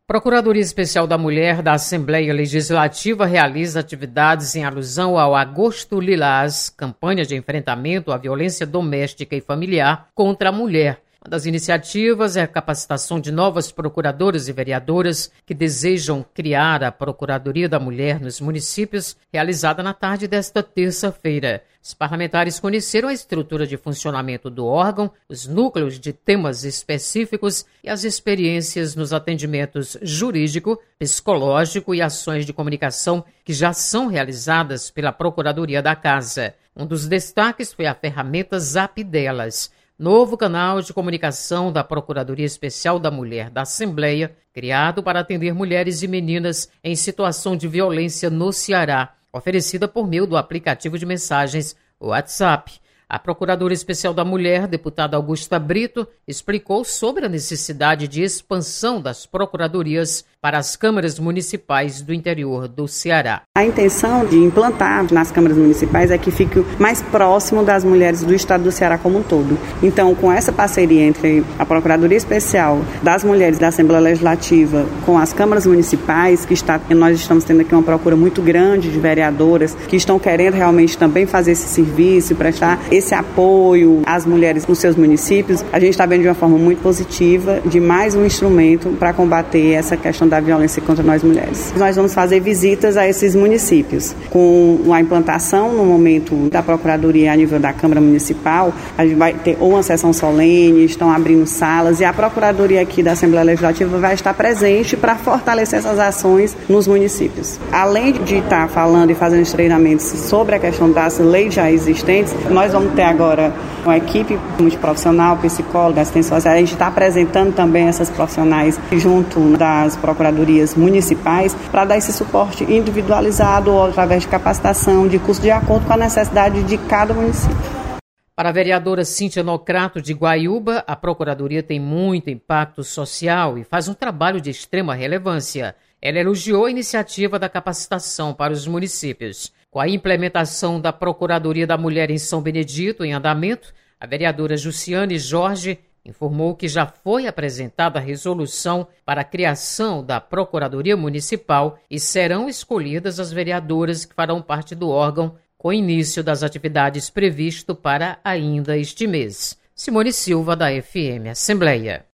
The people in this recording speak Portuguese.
Procuradoria Especial da Mulher da Assembleia Legislativa realiza atividades em alusão ao Agosto Lilás, campanha de enfrentamento à violência doméstica e familiar contra a mulher. Uma das iniciativas é a capacitação de novas procuradoras e vereadoras que desejam criar a Procuradoria da Mulher nos municípios, realizada na tarde desta terça-feira. Os parlamentares conheceram a estrutura de funcionamento do órgão, os núcleos de temas específicos e as experiências nos atendimentos jurídico, psicológico e ações de comunicação que já são realizadas pela Procuradoria da Casa. Um dos destaques foi a ferramenta Zap Delas, novo canal de comunicação da Procuradoria Especial da Mulher da Assembleia, criado para atender mulheres e meninas em situação de violência no Ceará, oferecida por meio do aplicativo de mensagens WhatsApp. A Procuradora Especial da Mulher, deputada Augusta Brito, explicou sobre a necessidade de expansão das procuradorias para as câmaras municipais do interior do Ceará. A intenção de implantar nas câmaras municipais é que fique mais próximo das mulheres do estado do Ceará como um todo. Então, com essa parceria entre a Procuradoria Especial das Mulheres da Assembleia Legislativa com as câmaras municipais, nós estamos tendo aqui uma procura muito grande de vereadoras que estão querendo realmente também fazer esse serviço, prestar esse apoio às mulheres nos seus municípios, a gente está vendo de uma forma muito positiva de mais um instrumento para combater essa questão da violência contra nós mulheres. Nós vamos fazer visitas a esses municípios. Com a implantação no momento da Procuradoria a nível da Câmara Municipal, a gente vai ter uma sessão solene, estão abrindo salas e a Procuradoria aqui da Assembleia Legislativa vai estar presente para fortalecer essas ações nos municípios. Além de estar falando e fazendo os treinamentos sobre a questão das leis já existentes, nós vamos ter agora uma equipe multiprofissional, psicóloga, assistente social. A gente está apresentando também essas profissionais junto das procuradorias municipais para dar esse suporte individualizado ou através de capacitação, de curso de acordo com a necessidade de cada município. Para a vereadora Cíntia Nocrato de Guaiúba, a Procuradoria tem muito impacto social e faz um trabalho de extrema relevância. Ela elogiou a iniciativa da capacitação para os municípios. Com a implementação da Procuradoria da Mulher em São Benedito em andamento, a vereadora Jussiane Jorge informou que já foi apresentada a resolução para a criação da Procuradoria Municipal e serão escolhidas as vereadoras que farão parte do órgão com início das atividades previsto para ainda este mês. Simone Silva, da FM Assembleia.